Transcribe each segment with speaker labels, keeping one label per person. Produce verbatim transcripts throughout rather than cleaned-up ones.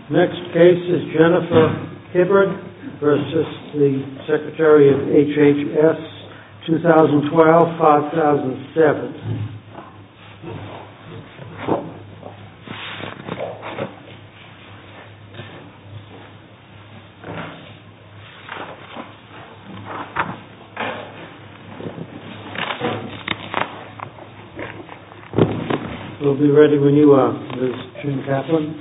Speaker 1: Next case is Jennifer Hibbard versus the Secretary of H H S, twenty twelve to five thousand seven. We'll be ready when you are, Miz Chin Kaplan.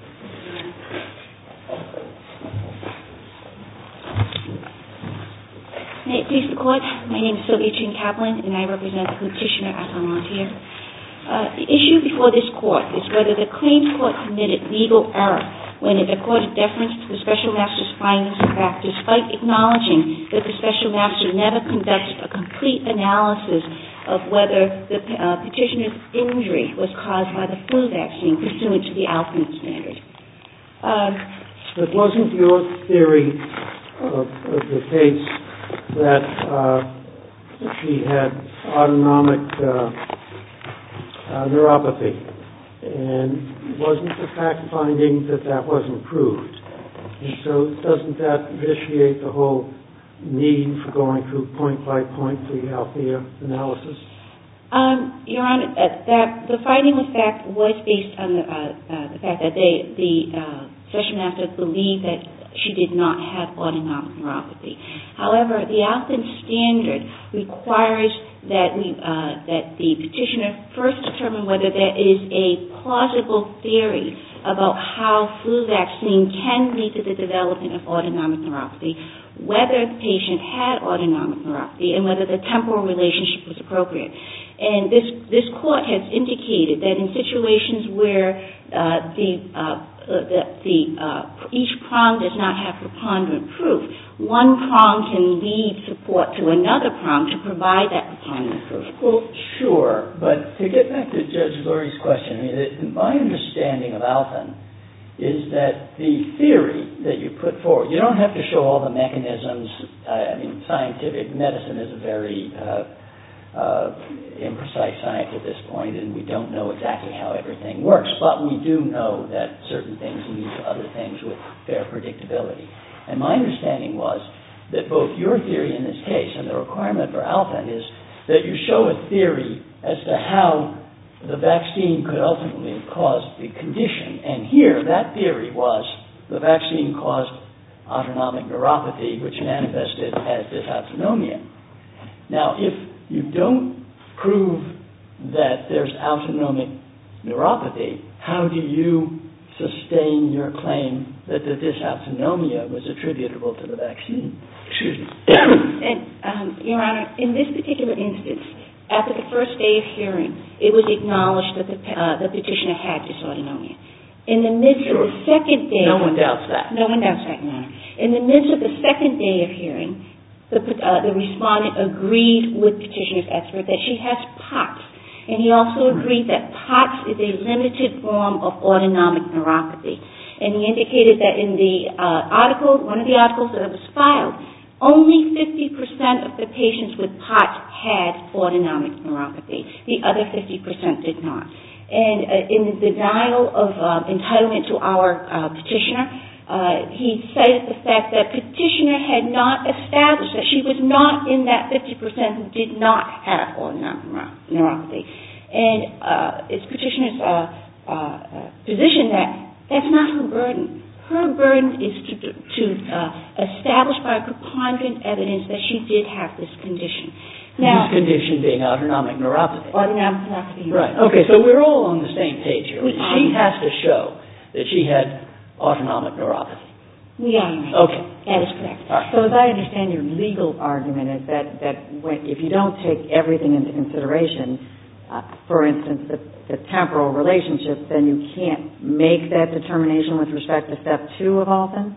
Speaker 2: May it please the Court, my name is Sylvia Chin Kaplan and I represent the petitioner appellant here. Uh, the issue before this Court is whether the Claims Court committed legal error when it accorded deference to the Special Master's findings of fact, despite acknowledging that the Special Master never conducted a complete analysis of whether the uh, petitioner's injury was caused by the flu vaccine pursuant to the Alphen standard. Uh,
Speaker 1: but wasn't your theory of, of the case that uh, she had autonomic uh, uh, neuropathy, and wasn't the fact finding that that wasn't proved? And so doesn't that vitiate the whole need for going through point by point the Althea analysis?
Speaker 2: Um, Your Honor, uh, that the finding of fact was based on the, uh, uh, the fact that they, the uh, Special Master believed that she did not have autonomic neuropathy. However, the Alphen standard requires that we uh, that the petitioner first determine whether there is a plausible theory about how flu vaccine can lead to the development of autonomic neuropathy, whether the patient had autonomic neuropathy, and whether the temporal relationship was appropriate. And this this court has indicated that in situations where uh, the uh, the, the uh, each prong does not have preponderant proof, one prong can lead support to another prong to provide that preponderant proof.
Speaker 3: Well, sure, but to get back to Judge Lurie's question, I mean, it, my understanding of Alphen is that the theory that you put forward, you don't have to show all the mechanisms. I mean, scientific medicine is a very uh, uh, imprecise science at this point, and we don't know exactly how everything works, but we do know that certain things lead to other things with fair predictability. And my understanding was that both your theory in this case and the requirement for Alphen is that you show a theory as to how the vaccine could ultimately cause the condition. And here, that theory was the vaccine caused autonomic neuropathy, which manifested as dysautonomia. Now, if you don't prove that there's autonomic neuropathy, how do you sustain your claim that the dysautonomia was attributable to the vaccine? Excuse me.
Speaker 2: And, um, Your Honor, in this particular instance, after the first day of hearing, it was acknowledged that the, uh, the petitioner had dysautonomia. In the midst sure. of the second day...
Speaker 3: No one doubts that.
Speaker 2: No one doubts that, Your Honor. In the midst of the second day of hearing, the, uh, the respondent agreed with petitioner's expert that she has POTS. And he also agreed that POTS is a limited form of autonomic neuropathy. And he indicated that in the uh, article, one of the articles that was filed, only fifty percent of the patients with POTS had autonomic neuropathy. The other fifty percent did not. And uh, in the denial of uh, entitlement to our uh, petitioner, uh, he cited the fact that petitioner had not established that she was not in that fifty percent who did not have autonomic neuropathy. And uh, it's petitioner's uh, uh, position that that's not her burden. Her burden is to, to uh, establish by preponderant evidence that she did have this condition.
Speaker 3: Now, this condition being autonomic neuropathy.
Speaker 2: Autonomic neuropathy.
Speaker 3: Right. Okay, so we're all on the same page here.
Speaker 2: We
Speaker 3: she
Speaker 2: are.
Speaker 3: has to show that she had autonomic neuropathy.
Speaker 2: We are.
Speaker 3: Okay.
Speaker 2: That is correct.
Speaker 4: Right. So as I understand your legal argument is that, that when, if you don't take everything into consideration, uh, for instance, the, the temporal relationship, then you can't make that determination with respect to step two of Alphen?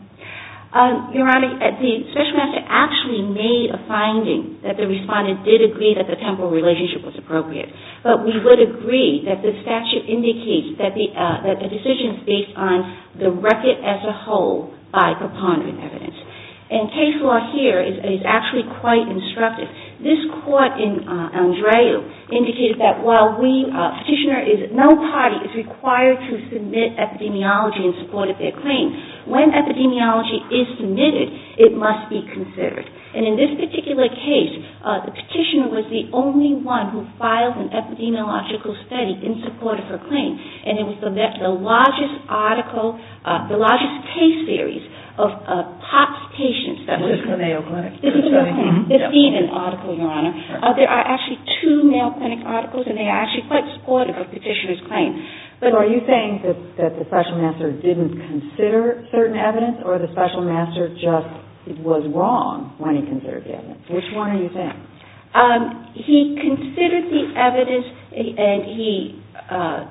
Speaker 2: Um, Your Honor, the Special Master actually made a finding that the respondent did agree that the temporal relationship was appropriate. But we would agree that the statute indicates that the, uh, that the decision is based on the record as a whole by preponderant evidence. And case law here is, is actually quite instructive. This court in uh, Andreu indicated that while we, uh, petitioner is, no party is required to submit epidemiology in support of their claim. When epidemiology is submitted, it must be considered. And in this particular case, uh, the petitioner was the only one who filed an epidemiological study in support of her claim. And it was the, the largest article, uh, the largest case series of uh, POTS patients. That
Speaker 3: is
Speaker 2: was
Speaker 3: this the Mayo Clinic?
Speaker 2: This is the Mayo Clinic. The
Speaker 3: yep.
Speaker 2: Stephen article, Your Honor. Uh, there are actually two Mayo Clinic articles, and they are actually quite supportive of petitioner's claim.
Speaker 4: But so are you saying that, that the special master didn't consider certain evidence, or the special master just was wrong when he considered the evidence? Which one are you saying?
Speaker 2: Um, he considered the evidence, and he uh,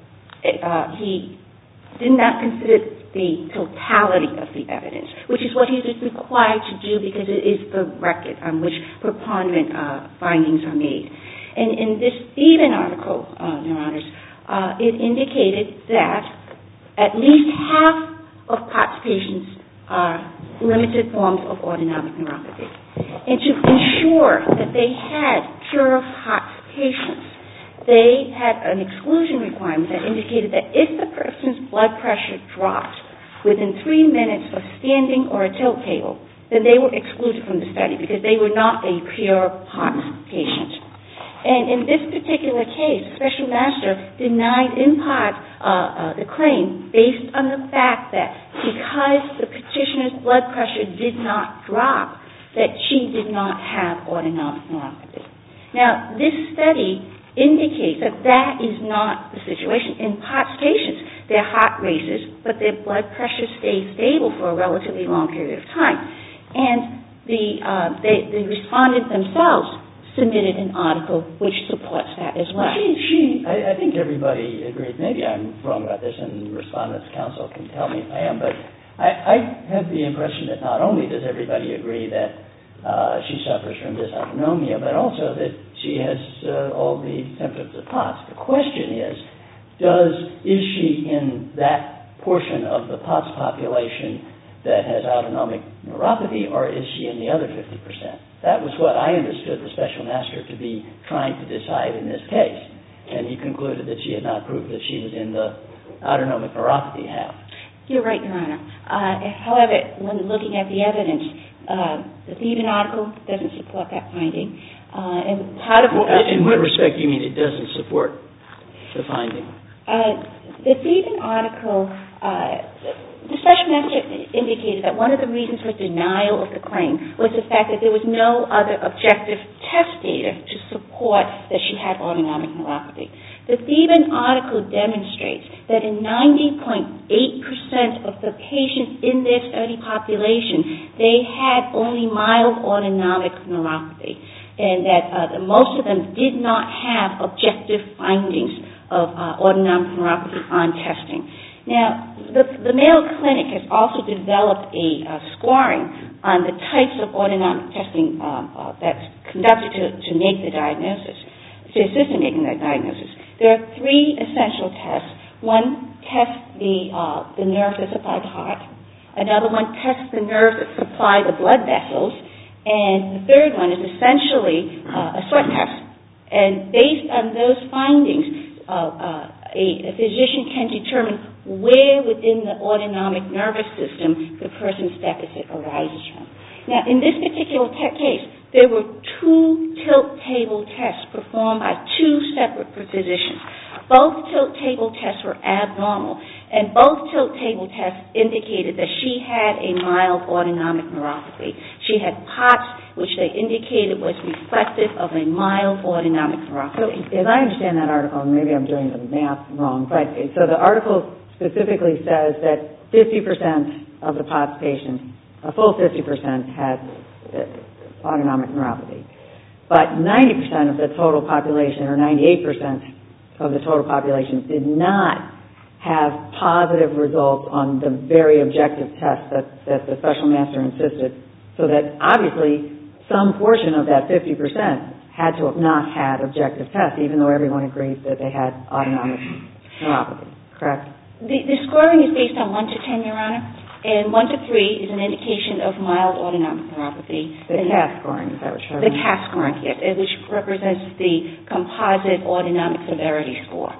Speaker 2: uh, he did not consider the totality of the evidence, which is what he is required to do because it is the record on which preponderant uh, findings are made. And in this Stephen article, uh, Your Honors, uh, it indicated that at least half of POTS patients are limited forms of autonomic neuropathy. And to ensure that they had pure POTS patients, they had an exclusion requirement that indicated that if the person's blood pressure dropped within three minutes of standing or a tilt table, then they were excluded from the study because they were not a pure POTS patient. And in this particular case, the special master denied in part uh, uh, the claim based on the fact that because the petitioner's blood pressure did not drop, that she did not have autonomic neuropathy. Now, this study indicates that that is not the situation. In POTS patients, their heart races, but their blood pressure stays stable for a relatively long period of time. And the, uh, they, the respondent themselves submitted an article which supports that as well.
Speaker 3: She, she I, I think everybody agrees. Maybe I'm wrong about this, and Respondents' Counsel can tell me if I am, but I, I have the impression that not only does everybody agree that uh, she suffers from dysautonomia, but also that she has uh, all the symptoms of POTS. The question is, does is she in that portion of the POTS population that has autonomic neuropathy, or is she in the other fifty percent? That was what I understood the special master to be trying to decide in this case. And he concluded that she had not proved that she was in the autonomic neuropathy half.
Speaker 2: You're right, Your Honor. Uh, however, when looking at the evidence, uh, the Thieben article doesn't support that finding. Uh, and part of
Speaker 3: well, uh, in what respect do you mean it doesn't support the finding?
Speaker 2: Uh, the Thieben article, uh, the special master indicated that one of the reasons for denial of the claim was the fact that there was no other objective test data to support that she had autonomic neuropathy. The Thieben article demonstrates that in ninety point eight percent of the patients in their study population, they had only mild autonomic neuropathy, and that uh, the, most of them did not have objective findings of uh, autonomic neuropathy on testing. Now, the, the Mayo Clinic has also developed a uh, scoring on the types of autonomic testing um, uh, that's conducted to, to make the diagnosis, to assist in making that diagnosis. There are three essential tests. One tests the, uh, the nerves that supply the heart. Another one tests the nerves that supply the blood vessels. And the third one is essentially uh, a sweat test. And based on those findings, uh, uh, a, a physician can determine where within the autonomic nervous system the person's deficit arises from. Now, in this particular te- case, there were two tilt table tests performed by two separate physicians. Both tilt table tests were abnormal, and both tilt table tests indicated that she had a mild autonomic neuropathy. She had POTS, which they indicated was reflective of a mild autonomic neuropathy.
Speaker 4: So, as I understand that article, and maybe I'm doing the math wrong, but so the article specifically says that fifty percent of the POTS patients, a full fifty percent, had uh, autonomic neuropathy. But ninety percent of the total population, or ninety-eight percent of the total population, did not have positive results on the very objective test that, that the special master insisted. So that obviously some portion of that fifty percent had to have not had objective tests, even though everyone agreed that they had autonomic neuropathy. Correct?
Speaker 2: The, the scoring is based on one to ten, Your Honor. And one to three is an indication of mild autonomic neuropathy.
Speaker 4: The C A S scoring, is that what you're
Speaker 2: The C A S scoring, yes, which represents the composite autonomic severity score.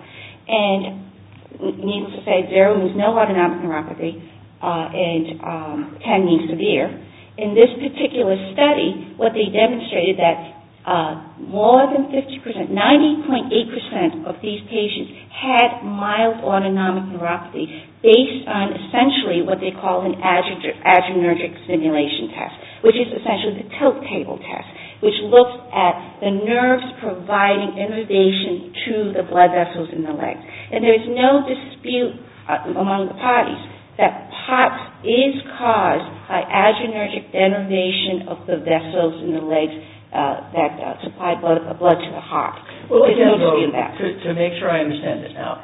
Speaker 2: And needless to say, zero means no autonomic neuropathy, uh, and um, ten means severe. In this particular study, what they demonstrated that uh, more than fifty percent, ninety point eight percent of these patients had mild autonomic neuropathy based on essentially what they call an adrenergic stimulation test, which is essentially the tilt table test, which looks at the nerves providing innervation to the blood vessels in the legs. And there is no dispute uh, among the parties that POTS is caused by adrenergic denervation of the vessels in the legs uh, that uh, supply blood, uh, blood to the heart.
Speaker 3: Well,
Speaker 2: There's
Speaker 3: again,
Speaker 2: no dispute in that.
Speaker 3: To, to make sure I understand this now,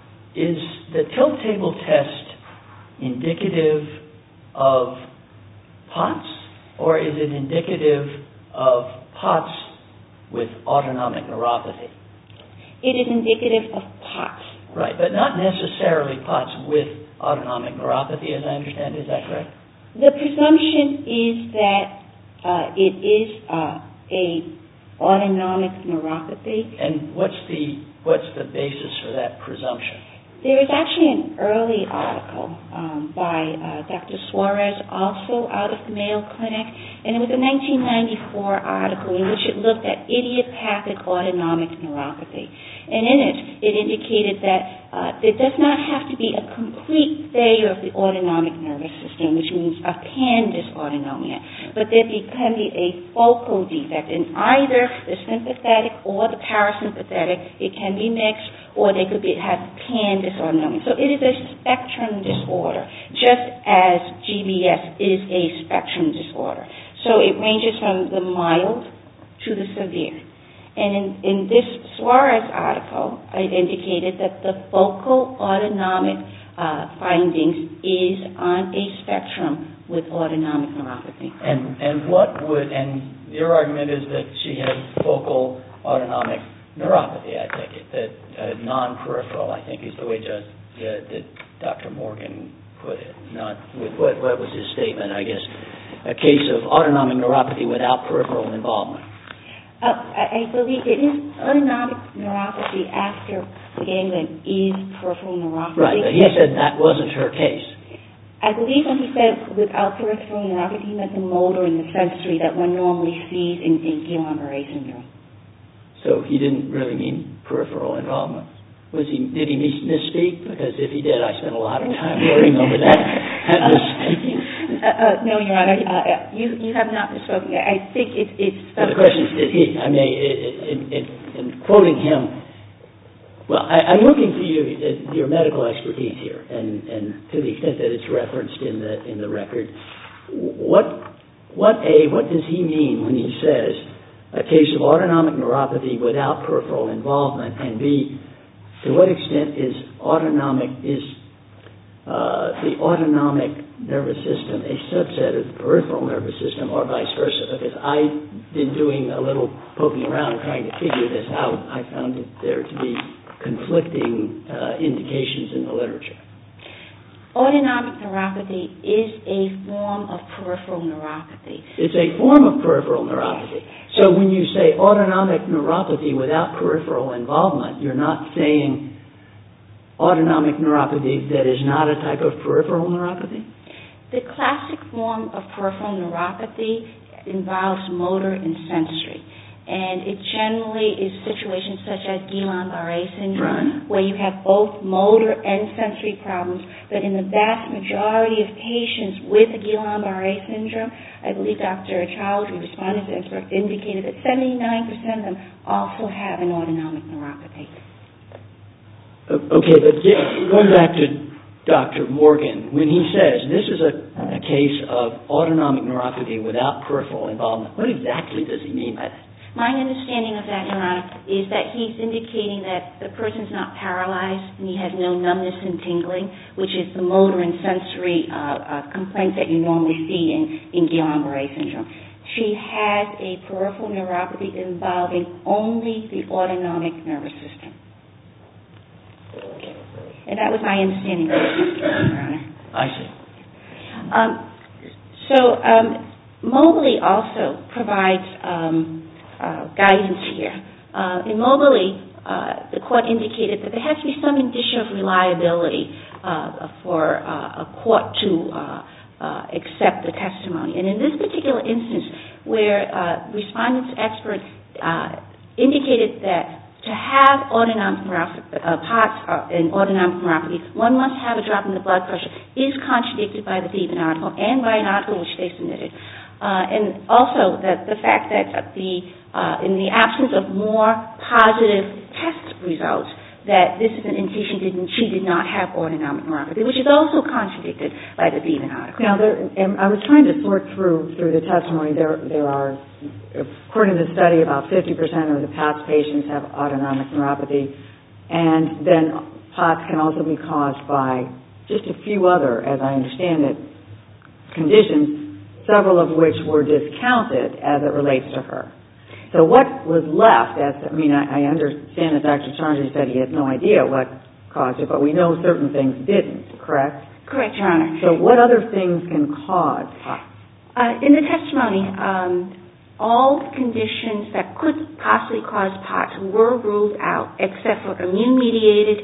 Speaker 3: is the tilt table test indicative of POTS, or is it indicative of POTS with autonomic neuropathy?
Speaker 2: It is indicative of POTS.
Speaker 3: Right, but not necessarily POTS with autonomic neuropathy, as I understand. Is that correct?
Speaker 2: The presumption is that uh, it is uh, a autonomic neuropathy.
Speaker 3: And what's the what's the basis for that presumption?
Speaker 2: There is actually an early article um, by uh, Doctor Suarez, also out of the Mayo Clinic, and it was a nineteen ninety-four article in which it looked at idiopathic autonomic neuropathy. And in it, it indicated that uh, there does not have to be a complete failure of the autonomic nervous system, which means a pan-dysautonomia, but there be, can be a focal defect in either the sympathetic or the parasympathetic. It can be mixed, or they could be, have pan-dysautonomia. So it is a spectrum disorder, just as G B S is a spectrum disorder. So it ranges from the mild to the severe. And in, in this Suarez article, it indicated that the focal autonomic uh, findings is on a spectrum with autonomic neuropathy.
Speaker 3: And and what would, and your argument is that she had focal autonomic neuropathy, I take it, that uh, non-peripheral, I think is the way Judge, uh, that Doctor Morgan put it. Not with, what, what was his statement, I guess, a case of autonomic neuropathy without peripheral involvement.
Speaker 2: Uh, I, I believe it is autonomic neuropathy after the ganglion is peripheral neuropathy.
Speaker 3: Right, but he said that wasn't her case.
Speaker 2: I believe when he said without peripheral neuropathy, he meant the motor and the sensory that one normally sees in, in Guillain-Barré syndrome.
Speaker 3: So he didn't really mean peripheral involvement. Was he? Did he misspeak? Because if he did, I spent a lot of time worrying over that. that misspeaking.
Speaker 2: Uh, uh, no, Your Honor, uh, you you have not misspoken. I think it, it's...
Speaker 3: Well, the question is, did he? I mean, in, in, in quoting him, well, I, I'm looking to you, uh, your medical expertise here, and, and to the extent that it's referenced in the in the record, what what a what does he mean when he says a case of autonomic neuropathy without peripheral involvement, and B, to what extent is autonomic is uh, the autonomic nervous system a subset of the peripheral nervous system, or vice versa? Because I've been doing a little poking around trying to figure this out. I found it there to be conflicting uh, indications in the literature.
Speaker 2: Autonomic neuropathy is a form of peripheral neuropathy.
Speaker 3: It's a form of peripheral neuropathy. So when you say autonomic neuropathy without peripheral involvement, you're not saying autonomic neuropathy that is not a type of peripheral neuropathy?
Speaker 2: The classic form of peripheral neuropathy involves motor and sensory. And it generally is situations such as Guillain-Barré syndrome, right, where you have both motor and sensory problems. But in the vast majority of patients with Guillain-Barré syndrome, I believe Doctor Chowdhury, respondent to expert, indicated that seventy-nine percent of them also have an autonomic neuropathy.
Speaker 3: Okay, but going back to Doctor Morgan, when he says this is a, a case of autonomic neuropathy without peripheral involvement, what exactly does he mean by that?
Speaker 2: My understanding of that, Your Honor, is that he's indicating that the person's not paralyzed and he has no numbness and tingling, which is the motor and sensory uh, uh, complaints that you normally see in, in Guillain-Barré syndrome. She has a peripheral neuropathy involving only the autonomic nervous system. And that was my understanding of it, Your Honor.
Speaker 3: I see.
Speaker 2: Um, so um, Mobley also provides um, uh, guidance here. Uh, in Mobley, uh, the court indicated that there has to be some indicia of reliability uh, for uh, a court to uh, uh, accept the testimony. And in this particular instance, where uh, respondent's expert uh, indicated that to have autonomic neuropathy, uh, POTS uh, and autonomic neuropathy, one must have a drop in the blood pressure, is contradicted by the Bevan article and by an article which they submitted. Uh, and also that the fact that the uh, in the absence of more positive test results, that this is an indication that she did not have autonomic neuropathy, which is also contradicted by the Bevan article.
Speaker 4: Now, there, and I was trying to sort through through the testimony. There, there are, according to the study, about fifty percent of the POTS patients have autonomic neuropathy, and then POTS can also be caused by just a few other, as I understand it, conditions, several of which were discounted as it relates to her. So what was left, as I mean, I, I understand that Doctor Saunders said he had no idea what caused it, but we know certain things didn't, correct?
Speaker 2: Correct, Your Honor.
Speaker 4: So what other things can cause POTS?
Speaker 2: Uh, in the testimony, um, all conditions that could possibly cause POTS were ruled out except for immune-mediated,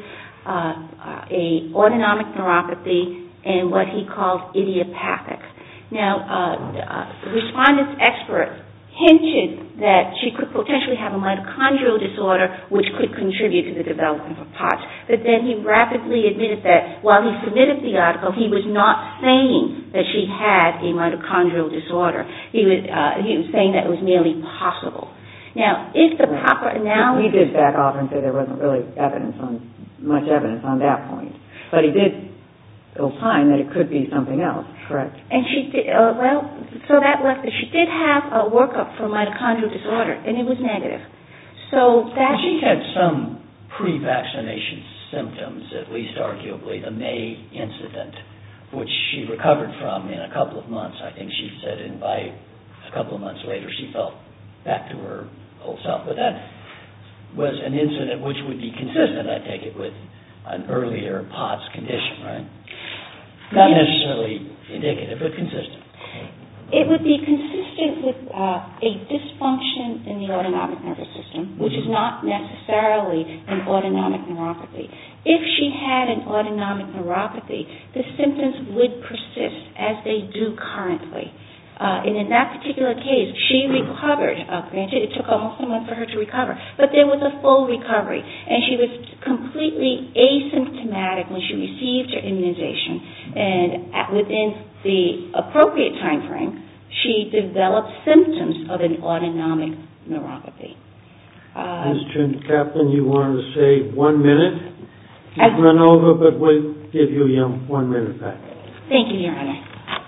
Speaker 2: uh, uh, a autonomic neuropathy, and what he called idiopathic. Now, uh, uh, the respondent's expert hinted that she could potentially have a mitochondrial disorder which could contribute to the development of POTS. But then he rapidly admitted that while he submitted the article, he was not saying that she had a mitochondrial disorder. He was, uh, he was saying that it was merely possible. Now, if the proper analysis...
Speaker 4: He did back off and say there wasn't really evidence on, much evidence on that point. But he did opine that it could be something else, correct?
Speaker 2: And she did, uh, well, so that left that she did have a workup for mitochondrial disorder, and it was negative. So that...
Speaker 3: She had some pre-vaccination symptoms, at least arguably, the May incident, which she recovered from in a couple of months. I think she said, and by a couple of months later she felt back to her old self. But that was an incident which would be consistent, I take it, with an earlier POTS condition, right? Not necessarily indicative, but consistent.
Speaker 2: It would be consistent with uh, a dysfunction in the autonomic nervous system, which is not necessarily an autonomic neuropathy. If she had an autonomic neuropathy, the symptoms would persist as they do currently. Uh, and in that particular case, she recovered. Uh, granted, it took almost a month for her to recover, but there was a full recovery, and she was completely asymptomatic when she received her immunization. And at, within the appropriate time frame, she developed symptoms of an autonomic neuropathy. Uh,
Speaker 1: Mister Kaplan, you wanted to say one minute? You've run over, but we'll give you your one minute back.
Speaker 2: Thank you, Your Honor.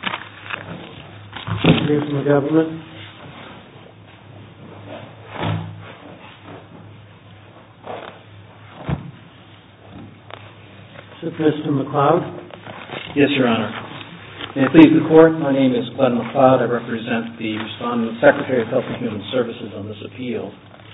Speaker 1: Here from the government. Is it Mister McLeod?
Speaker 5: Yes, Your Honor. May it please the Court, my name is Glenn McLeod. I represent the Respondent Secretary of Health and Human Services on this appeal.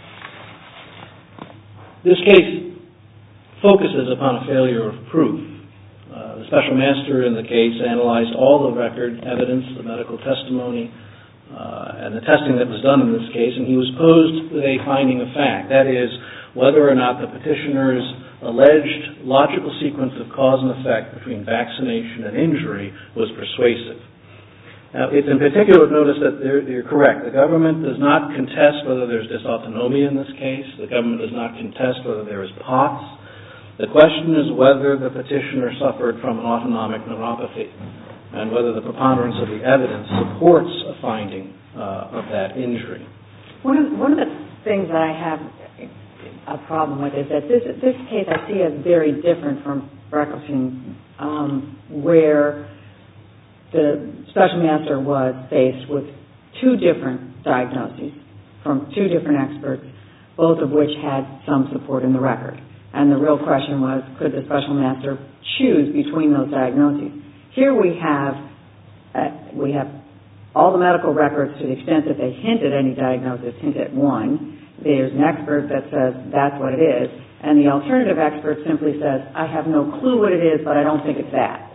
Speaker 5: This case focuses upon a failure of proof. Uh, the Special Master in the case analyzed all the record evidence, the medical testimony, uh, and the testing that was done in this case, and he was posed with a finding of fact. That is, whether or not the petitioner's alleged logical sequence of cause and effect between vaccination and injury was persuasive. Now, it's in particular notice that you're correct. The government does not contest whether there's dysautonomia in this case. The government does not contest whether there is POTS. The question is whether the petitioner suffered from an autonomic neuropathy and whether the preponderance of the evidence supports a finding uh, of that injury.
Speaker 4: One of, one of the things that I have a problem with is that this, this case I see as very different from Breckelstein, um, where the Special Master was faced with two different diagnoses from two different experts, both of which had some support in the record. And the real question was, could the Special Master choose between those diagnoses? Here we have uh, we have all the medical records to the extent that they hint at any diagnosis, hint at one. There's an expert that says that's what it is, and the alternative expert simply says, I have no clue what it is, but I don't think it's that.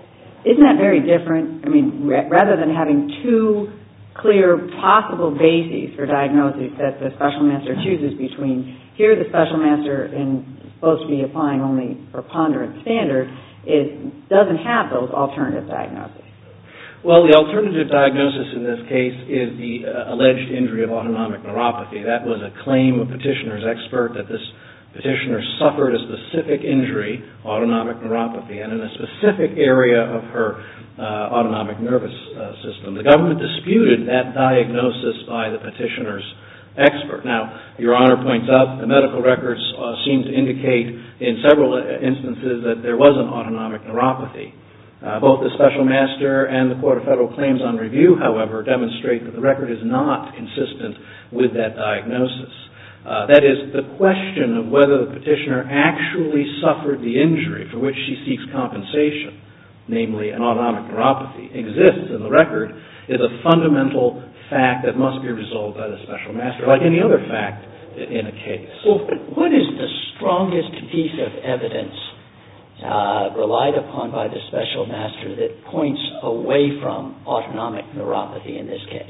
Speaker 4: isn't that very different? I mean, ra- rather than having two clear possible bases for diagnosis that the special master chooses between, here the special master is supposed to be applying only preponderance standard, it doesn't have those alternative diagnoses.
Speaker 5: Well, the alternative diagnosis in this case is the uh, alleged injury of autonomic neuropathy. That was a claim of petitioner's expert that this petitioner suffered a specific injury, autonomic neuropathy, and in a specific area of her uh, autonomic nervous uh, system. The government disputed that diagnosis by the petitioner's expert. Now, Your Honor points out the medical records uh, seem to indicate in several instances that there was an autonomic neuropathy. Uh, both the special master and the Court of Federal Claims on Review, however, demonstrate that the record is not consistent with that diagnosis. Uh, that is, the question of whether the petitioner actually suffered the injury for which she seeks compensation, namely an autonomic neuropathy, exists in the record, is a fundamental fact that must be resolved by the special master, like any other fact in a case.
Speaker 3: Well, what is the strongest piece of evidence uh, relied upon by the special master that points away from autonomic neuropathy in this case?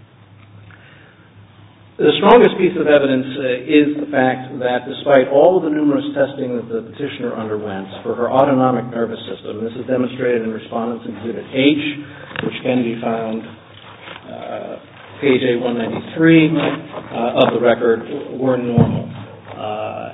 Speaker 5: The strongest piece of evidence uh, is the fact that despite all of the numerous testing that the petitioner underwent for her autonomic nervous system, this is demonstrated in Respondent's Exhibit H, which can be found uh, page A one ninety-three uh, of the record, were normal. Uh,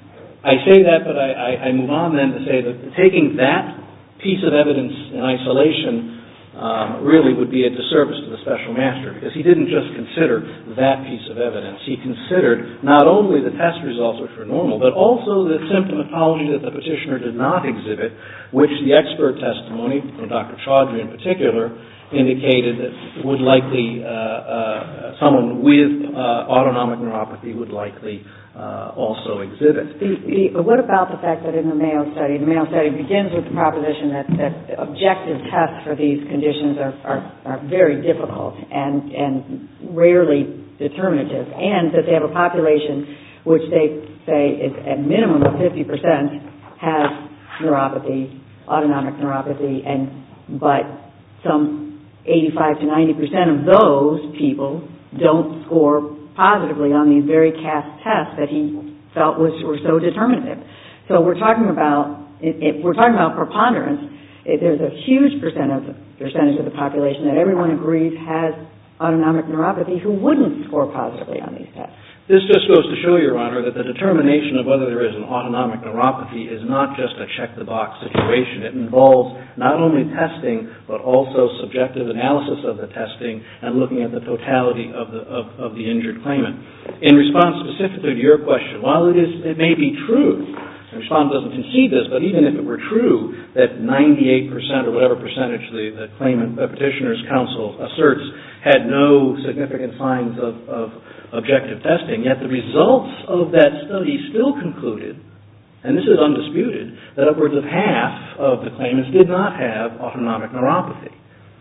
Speaker 5: I say that, but I, I, I move on then to say that taking that piece of evidence in isolation Um, really would be a disservice to the special master, because he didn't just consider that piece of evidence. He considered not only the test results, which were normal, but also the symptomatology that the petitioner did not exhibit, which the expert testimony from Doctor Chaudhry in particular indicated that would likely, uh, uh, someone with uh, autonomic neuropathy would likely uh, also exhibit.
Speaker 4: The, the, what about the fact that in the Mayo study, the Mayo study begins with the proposition that, that objective tests for these conditions are, are, are very difficult and, and rarely determinative, and that they have a population which they say is at minimum of fifty percent has neuropathy, autonomic neuropathy, and but some eighty-five to ninety percent of those people don't score positively on these very cast tests that he felt was were so determinative. So we're talking about if we're talking about preponderance, it, there's a huge percent of, percentage of the population that everyone agrees has autonomic neuropathy who wouldn't score positively on these tests.
Speaker 5: This just goes to show, Your Honor, that the determination of whether there is an autonomic neuropathy is not just a check-the-box situation. It involves not only testing, but also subjective analysis of the testing and looking at the totality of the of, of the injured claimant. In response specifically to your question, while it is it may be true, the respondent doesn't concede this, but even if it were true that ninety-eight percent or whatever percentage the, the claimant, the petitioner's counsel asserts had no significant signs of, of objective testing, yet the results of that study still concluded, and this is undisputed, that upwards of half of the claimants did not have autonomic neuropathy.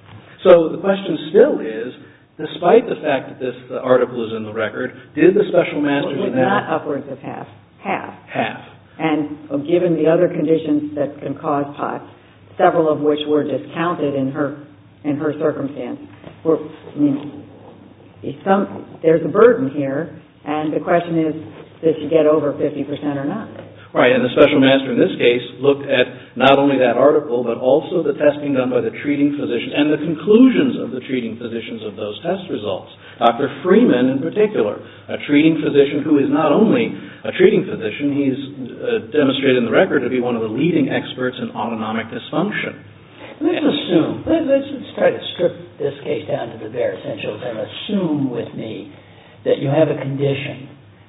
Speaker 5: So the question still is, despite the fact that this article is in the record, did the special masters...
Speaker 4: Well, it's not upwards of half. Half.
Speaker 5: Half.
Speaker 4: And given the other conditions that can cause POTS, several of which were discounted in her in her circumstance, were, I mean, some, there's a burden here, and the question is, does she get over fifty percent or not?
Speaker 5: Right, and the special master in this case looked at not only that article, but also the testing done by the treating physician and the conclusions of the treating physicians of those test results. Doctor Freeman, in particular, a treating physician who is not only a treating physician, he's uh, demonstrated in the record to be one of the leading experts in autonomic dysfunction.
Speaker 3: Let's assume, let's, let's try to strip this case down to the bare essentials and assume with me that you have a condition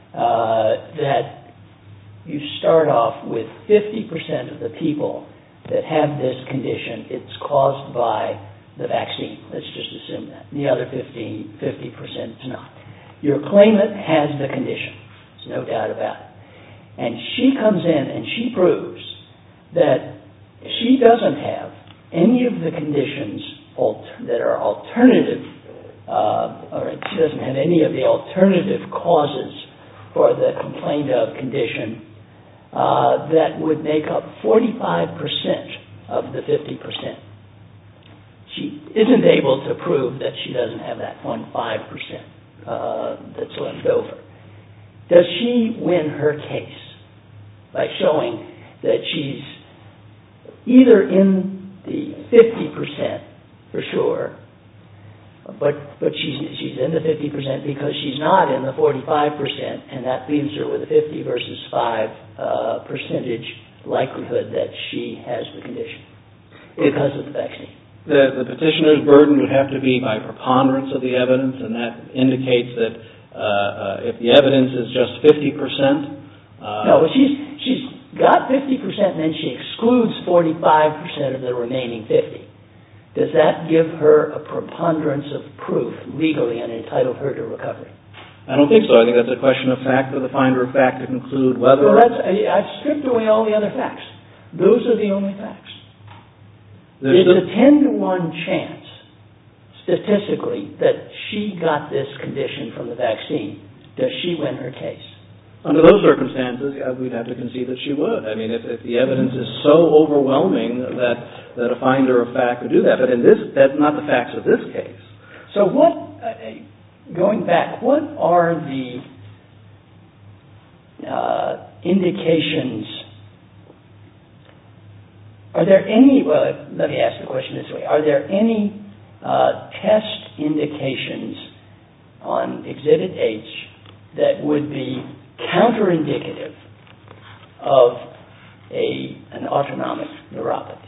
Speaker 3: uh, that you start off with fifty percent of the people that have this condition, it's caused by the vaccine. Let's just assume that. The other fifty percent is not. Your claimant has the condition. There's no doubt about it. And she comes in and she proves that she doesn't have any of the conditions alter, that are alternative, uh, or she doesn't have any of the alternative causes for the complained of condition uh, that would make up forty-five percent of the fifty percent. she isn't able to prove that she doesn't have that one five percent uh, that's left over. Does she win her case by showing that she's either in the fifty percent for sure, but but she's she's in the fifty percent because she's not in the forty-five percent, and that leaves her with a fifty versus five uh, percentage likelihood that she has the condition because of the vaccine?
Speaker 5: The, the petitioner's burden would have to be by preponderance of the evidence, and that indicates that uh, uh, if the evidence is just fifty percent... Uh,
Speaker 3: no, but she's, she's got fifty percent and then she excludes forty-five percent of the remaining fifty. Does that give her a preponderance of proof legally and entitle her to recovery?
Speaker 5: I don't think so. I think that's a question of fact for the finder of fact to conclude whether...
Speaker 3: Well, that's, I, I've stripped away all the other facts. Those are the only facts. There's it's a ten to one chance, statistically, that she got this condition from the vaccine. Does she win her case?
Speaker 5: Under those circumstances, yeah, we'd have to concede that she would. I mean, if, if the evidence is so overwhelming that that a finder of fact would do that. But in this, that's not the facts of this case.
Speaker 3: So what, uh, going back, what are the uh, indications? Are there any, well, let me ask the question this way. Are there any uh, test indications on Exhibit H that would be counterindicative of a, an autonomic neuropathy,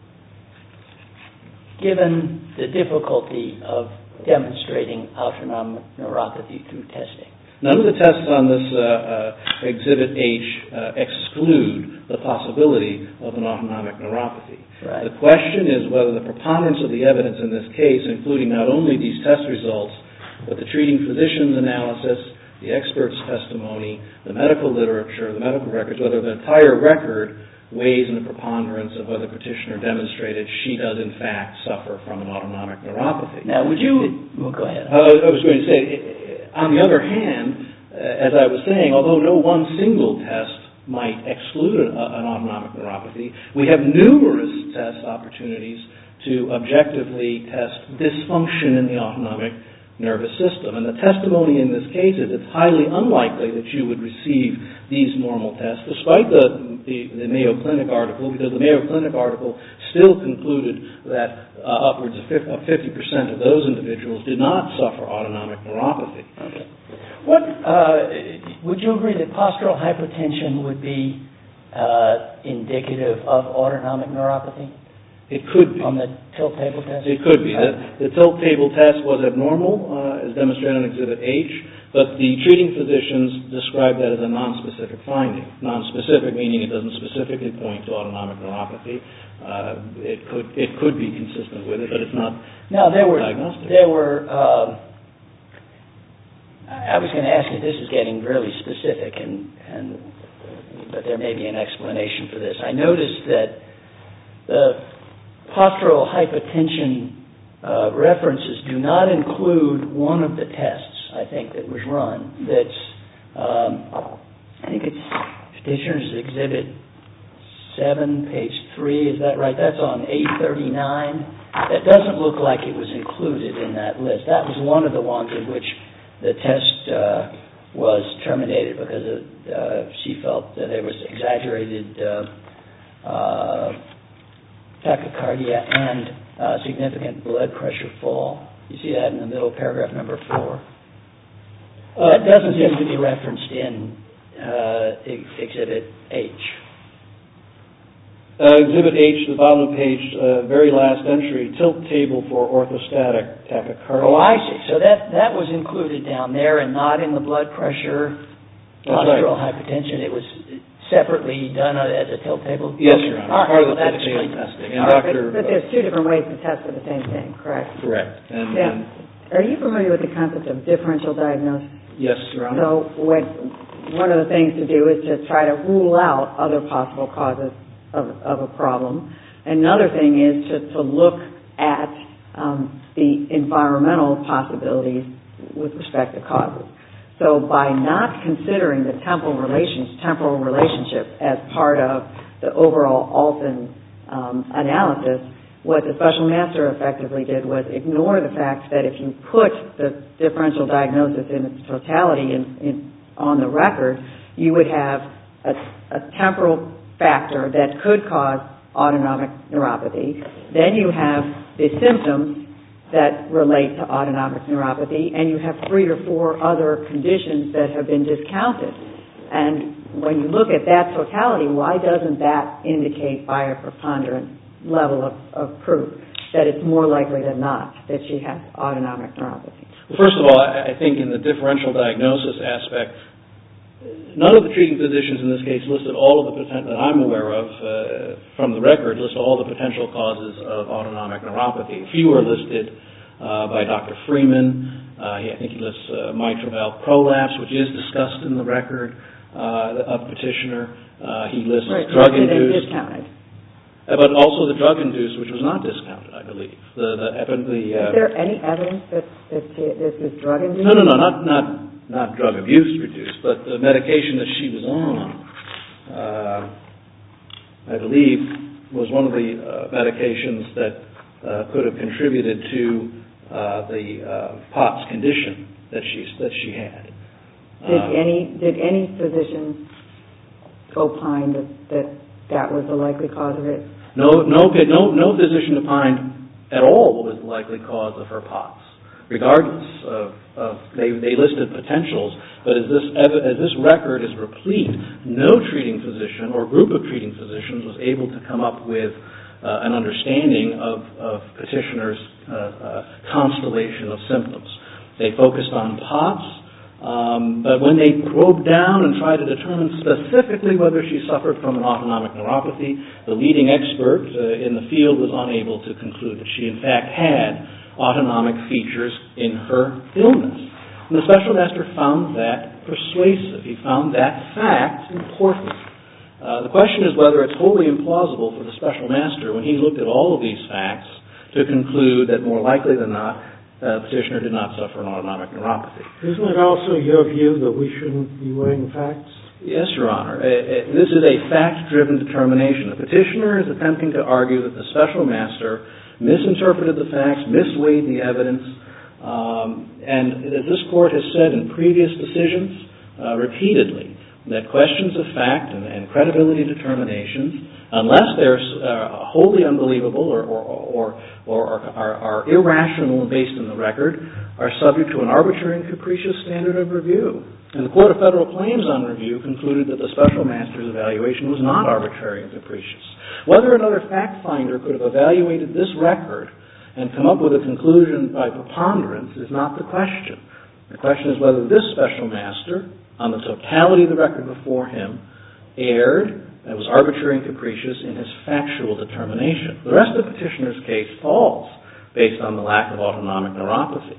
Speaker 3: given the difficulty of demonstrating autonomic neuropathy through testing?
Speaker 5: None of the tests on this uh, uh, Exhibit H uh, exclude the possibility of an autonomic neuropathy.
Speaker 3: Right.
Speaker 5: The question is whether the preponderance of the evidence in this case, including not only these test results, but the treating physician's analysis, the expert's testimony, the medical literature, the medical records, whether the entire record weighs in the preponderance of whether the petitioner demonstrated she does in fact suffer from an autonomic neuropathy.
Speaker 3: Now, would you... Well, go ahead.
Speaker 5: Uh, I was going to say... On the other hand, uh, as I was saying, although no one single test might exclude a, an autonomic neuropathy, we have numerous test opportunities to objectively test dysfunction in the autonomic nervous system. And the testimony in this case is it's highly unlikely that you would receive these normal tests, despite the, the, the Mayo Clinic article, because the Mayo Clinic article still concluded that uh, upwards of fifty percent of those individuals did not suffer autonomic neuropathy.
Speaker 3: Okay. What, uh, would you agree that postural hypertension would be uh, indicative of autonomic neuropathy?
Speaker 5: It could be.
Speaker 3: On the tilt table test?
Speaker 5: It could be. The, the tilt table test was abnormal, uh, as demonstrated on Exhibit H, but the treating physicians described that as a nonspecific finding. Nonspecific meaning it doesn't specifically point to autonomic neuropathy. Uh, it could it could be consistent with it, but it's not
Speaker 3: now, there were,
Speaker 5: diagnostic.
Speaker 3: There were, uh, I was going to ask you, this is getting really specific, and, and but there may be an explanation for this. I noticed that the postural hypertension uh, references do not include one of the tests, I think, that was run. That's, um, I think it's Petitioner's Exhibit seven, page three, is that right? That's on eight thirty-nine. That doesn't look like it was included in that list. That was one of the ones in which the test uh, was terminated because of, uh, she felt that there was exaggerated uh, uh, tachycardia and uh, significant blood pressure fall. You see that in the middle, paragraph number four. Uh, that doesn't seem to be referenced in uh, ex- Exhibit H.
Speaker 5: Uh, exhibit H, the bottom of the page, uh, very last entry, tilt table for orthostatic tachycardia.
Speaker 3: Oh, I see. So that, that was included down there and not in the blood pressure, postural right. hypertension. It was separately done as a tilt table?
Speaker 5: Yes, Your Honor.
Speaker 3: Right.
Speaker 5: Part of the
Speaker 3: well,
Speaker 5: tilt table testing. And
Speaker 4: right,
Speaker 5: Doctor
Speaker 4: But, but there's two different ways to test for the same thing, correct?
Speaker 5: Correct. And,
Speaker 4: yeah.
Speaker 5: and
Speaker 4: Are you familiar with the concept of differential diagnosis?
Speaker 5: Yes, Your Honor.
Speaker 4: So what, one of the things to do is to try to rule out other possible causes of, of a problem. Another thing is to, to look at um, the environmental possibilities with respect to causes. So by not considering the temporal relations, temporal relationship as part of the overall Alton um, analysis, what the special master effectively did was ignore the fact that if you put the differential diagnosis in its totality in, in, on the record, you would have a, a temporal factor that could cause autonomic neuropathy. Then you have the symptoms that relate to autonomic neuropathy, and you have three or four other conditions that have been discounted. And when you look at that totality, why doesn't that indicate by a preponderant level of, of proof that it's more likely than not that she has autonomic neuropathy?
Speaker 5: Well, first of all, I think in the differential diagnosis aspect, none of the treating physicians in this case listed all of the potential that I'm aware of uh, from the record, list all the potential causes of autonomic neuropathy. A few are listed uh, by Doctor Freeman. Uh, he, I think he lists uh, mitral valve prolapse, which is discussed in the record uh, of petitioner. Uh, he lists
Speaker 4: right,
Speaker 5: drug-induced.
Speaker 4: Discounted.
Speaker 5: Uh, but also the drug-induced, which was not discounted, I believe. The, the, the, uh,
Speaker 4: is there any evidence that, that this is drug-induced?
Speaker 5: No, no, no, not not not drug abuse reduced, but the medication that she was on, uh, I believe, was one of the uh, medications that uh, could have contributed to uh, the uh, POTS condition that she that she had.
Speaker 4: Did
Speaker 5: uh,
Speaker 4: any did any physician opine that that that was the likely cause of it?
Speaker 5: No, no, no, no physician opined at all what was the likely cause of her POTS, regardless of, of they, they listed potentials. But as this as this record is replete, no treating physician or group of treating physicians was able to come up with uh, an understanding of, of petitioner's uh, uh, constellation of symptoms. They focused on POTS. Um, but when they probed down and tried to determine specifically whether she suffered from an autonomic neuropathy, the leading expert uh, in the field was unable to conclude that she in fact had autonomic features in her illness. And the special master found that persuasive. He found that fact important. Uh, the question is whether it's wholly implausible for the special master, when he looked at all of these facts, to conclude that more likely than not, Uh, petitioner did not suffer an autonomic neuropathy.
Speaker 1: Isn't it also your view that we shouldn't be weighing facts?
Speaker 5: Yes, Your Honor. Uh, uh, this is a fact-driven determination. The petitioner is attempting to argue that the special master misinterpreted the facts, misweighed the evidence, um, and as this Court has said in previous decisions uh, repeatedly, that questions of fact and, and credibility determinations, unless they're uh, wholly unbelievable or, or, or, or are, are irrational and based on the record, are subject to an arbitrary and capricious standard of review. And the Court of Federal Claims on review concluded that the special master's evaluation was not arbitrary and capricious. Whether another fact finder could have evaluated this record and come up with a conclusion by preponderance is not the question. The question is whether this special master, on the totality of the record before him, erred, and was arbitrary and capricious in his factual determination. The rest of the petitioner's case falls based on the lack of autonomic neuropathy.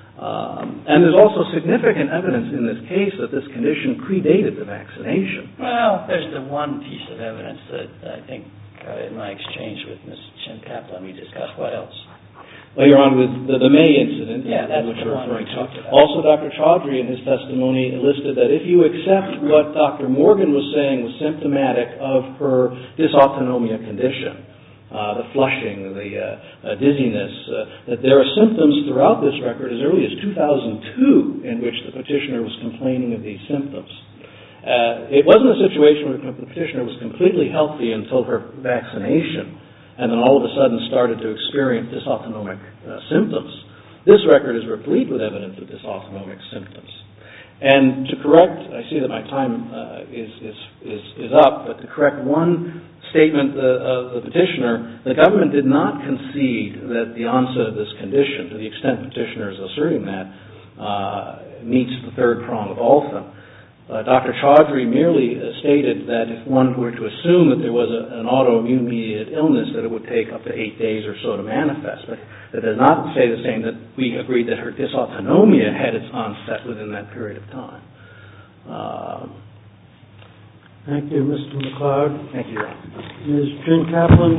Speaker 5: Um, and there's also significant evidence in this case that this condition predated the vaccination.
Speaker 3: Well, there's the one piece of evidence that I think uh, in my exchange with Miz Chin Kaplan we discussed. What else?
Speaker 5: Well, Your Honor, the, the May incident,
Speaker 3: yeah, that's
Speaker 5: which
Speaker 3: the
Speaker 5: you're
Speaker 3: one
Speaker 5: referring
Speaker 3: we
Speaker 5: to.
Speaker 3: about.
Speaker 5: Also, Doctor Chaudhry in his testimony listed that if you accept what Doctor Morgan was saying was symptomatic of her dysautonomia condition, uh, the flushing, the uh, uh, dizziness, uh, that there are symptoms throughout this record as early as two thousand two in which the petitioner was complaining of these symptoms. Uh, it wasn't a situation where the petitioner was completely healthy until her vaccination, and then all of a sudden started to experience dysautonomic uh, symptoms. This record is replete with evidence of dysautonomic symptoms. And to correct, I see that my time uh, is, is, is, is up, but to correct one statement uh, of the petitioner, the government did not concede that the onset of this condition, to the extent petitioner is asserting that, uh, meets the third prong of Altham. Uh, Doctor Chaudhry merely uh, stated that if one were to assume that there was a, an autoimmune-mediated illness, that it would take up to eight days or so to manifest. But that does not say the same that we agreed that her dysautonomia had its onset within that period of time. Uh,
Speaker 1: Thank you, Mister McLeod.
Speaker 5: thank you, Your Honor.
Speaker 1: Miz Chin Kaplan,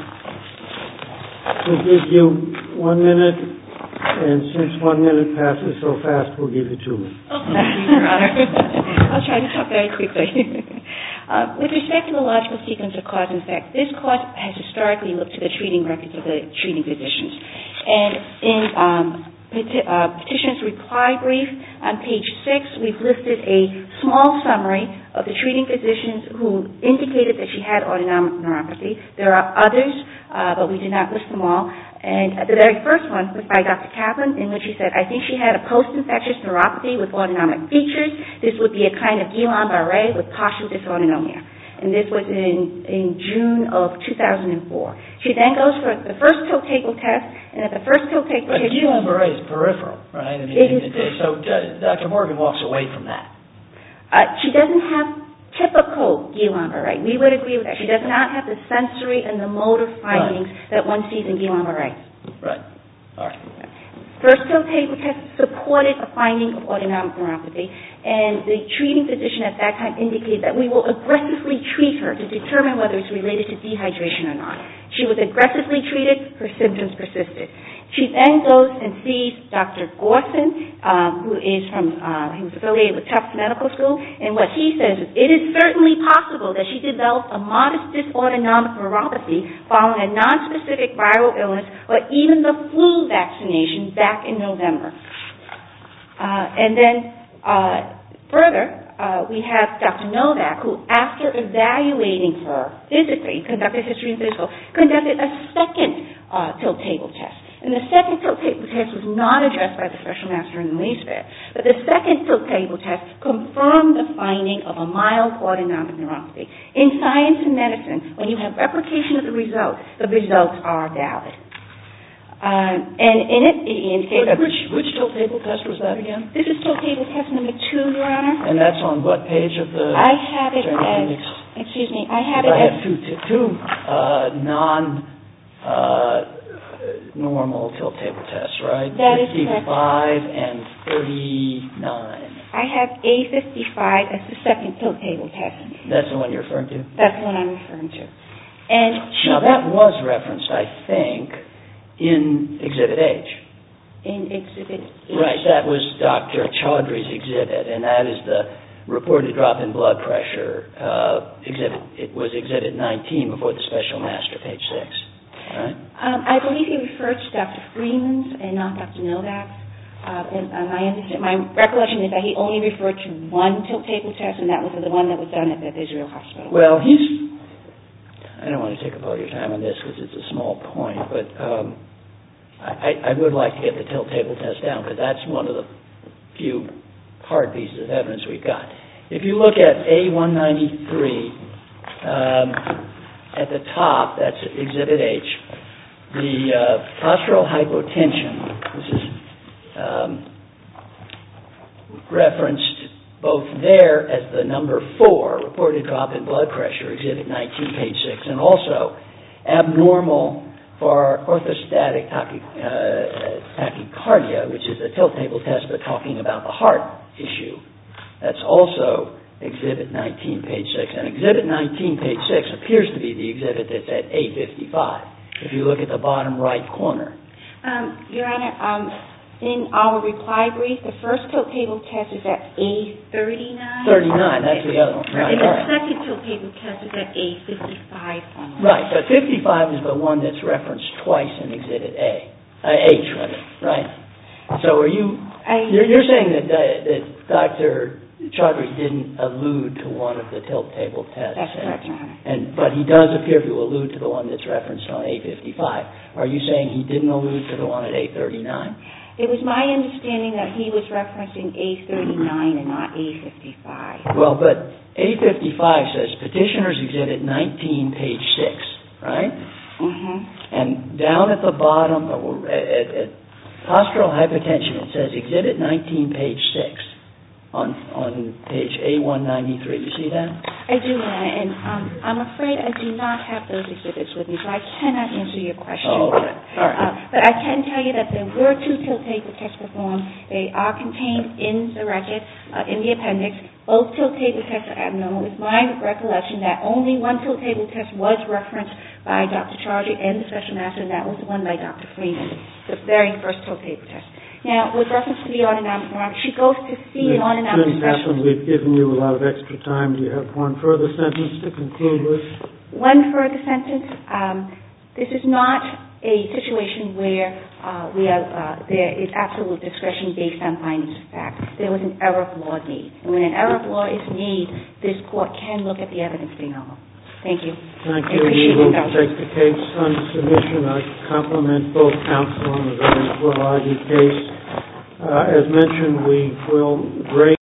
Speaker 1: we'll give you one minute, and since one minute passes so fast, we'll give you two minutes.
Speaker 2: Oh, thank you, Your Honor. I'll try to talk very quickly. Uh, with respect to the logical sequence of cause and effect, this court has historically looked to the treating records of the treating physicians. And in um, peti- uh, petitioner's reply brief on page six, we've listed a small summary of the treating physicians who indicated that she had autonomic neuropathy. There are others, uh, but we did not list them all. And the very first one was by Doctor Kaplan, in which he said, I think she had a post-infectious neuropathy with autonomic features. This would be a kind of Guillain-Barré with partial dysautonomia. And this was in, in June of two thousand four. She then goes for the first tilt table test, and at the first tilt table test...
Speaker 3: But Guillain-Barré is peripheral, right? I mean,
Speaker 2: it is,
Speaker 3: so Doctor Morgan walks away from that.
Speaker 2: Uh, she doesn't have typical Guillain-Barré. We would agree with that. She does not have the sensory and the motor findings right. that one sees in Guillain-Barré.
Speaker 3: Right. All right.
Speaker 2: First tilt table test supported a finding of autonomic neuropathy, and the treating physician at that time indicated that we will aggressively treat her to determine whether it's related to dehydration or not. She was aggressively treated. Her symptoms persisted. She then goes and sees Doctor Gorson, um, who is from, uh, he was affiliated with Tufts Medical School, and what he says is, it is certainly possible that she developed a modest dysautonomic neuropathy following a nonspecific viral illness or even the flu vaccination back in November. Uh, and then, uh, further, uh, we have Doctor Novak, who, after evaluating her physically, conducted history and physical, conducted a second uh, tilt table test. And the second tilt table test was not addressed by the special master in the least bit. But the second tilt table test confirmed the finding of a mild autonomic neuropathy. In science and medicine, when you have replication of the results, the results are valid. Um, and in it, it indicates...
Speaker 3: Which, which tilt table test was that again?
Speaker 2: This is tilt table test number two, Your Honor.
Speaker 3: And that's on what page of the...
Speaker 2: I have it as... Excuse me, I have it
Speaker 3: I
Speaker 2: as...
Speaker 3: have two, two uh, non... Uh, normal tilt table tests, right?
Speaker 2: That is correct.
Speaker 3: fifty-five and thirty-nine.
Speaker 2: I have A fifty-five as the second tilt table test.
Speaker 3: That's the one you're referring to?
Speaker 2: That's the one I'm referring to. And
Speaker 3: now that was referenced, I think, in Exhibit H.
Speaker 2: In Exhibit H.
Speaker 3: Right, that was Doctor Chaudhry's exhibit, and that is the reported drop in blood pressure uh, exhibit. It was Exhibit nineteen before the special master, page six. Right.
Speaker 2: Um, I believe he referred to Doctor Freeman's and not Doctor Novak's. Uh, and uh, my, my recollection is that he only referred to one tilt table test, and that was the one that was done at the Israel Hospital.
Speaker 3: Well, he's... I don't want to take up all your time on this because it's a small point, but um, I, I would like to get the tilt table test down because that's one of the few hard pieces of evidence we've got. If you look at A one ninety-three... Um, at the top, that's Exhibit H, the uh, postural hypotension, this is um, referenced both there as the number four, reported drop in blood pressure, Exhibit nineteen, page six, and also abnormal for orthostatic tachy, uh, tachycardia, which is a tilt table test but talking about the heart issue. That's also Exhibit nineteen, page six. And Exhibit nineteen, page six appears to be the exhibit that's at A fifty-five, if you look at the bottom right corner.
Speaker 2: Um, Your Honor, um, in our reply brief, the first tilt table test is at A thirty-nine.
Speaker 3: thirty-nine, that's the other one. Right,
Speaker 2: and the
Speaker 3: right.
Speaker 2: second tilt table test is at A fifty-five.
Speaker 3: Right, but fifty-five is the one that's referenced twice in Exhibit A. Uh, H, rather, right? So are you...
Speaker 2: I,
Speaker 3: you're, you're saying that, uh, that Doctor Chaudhry didn't allude to one of the tilt table tests.
Speaker 2: That's correct, Your Honor.
Speaker 3: And, but he does appear to allude to the one that's referenced on A fifty-five. Are you saying he didn't allude to the one at A thirty-nine?
Speaker 2: It was my understanding that he was referencing A thirty-nine and not A fifty-five.
Speaker 3: Well, but A fifty-five says Petitioner's Exhibit nineteen, page six, right?
Speaker 2: Mm-hmm.
Speaker 3: And down at the bottom, at, at, at postural hypertension, it says Exhibit nineteen, page six. On, on page A one ninety-three. You see that?
Speaker 2: I do, and um, I'm afraid I do not have those exhibits with me, so I cannot answer your question.
Speaker 3: Oh, okay. All right.
Speaker 2: Uh, but I can tell you that there were two tilt table tests performed. They are contained in the record, uh, in the appendix. Both tilt table tests are abnormal. It's my recollection that only one tilt table test was referenced by Doctor Chaudhry and the special master, and that was the one by Doctor Freeman, the very first tilt table test. Now, with reference to the autonomic neuropathy, she goes to see an autonomic
Speaker 1: Shouldn't happen.
Speaker 2: specialist.
Speaker 1: We've given you a lot of extra time. Do you have one further sentence to conclude with?
Speaker 2: One further sentence. Um, this is not a situation where uh, we are, uh, there is absolute discretion based on findings of fact. There was an error of law made. And when an error of law is made, this court can look at the evidence de novo. Thank you.
Speaker 1: Thank
Speaker 2: I
Speaker 1: you. We
Speaker 2: appreciate
Speaker 1: will
Speaker 2: your indulgence.
Speaker 1: take the case under submission. I compliment both counsel on a very well-argued case. Uh, as mentioned, we will break.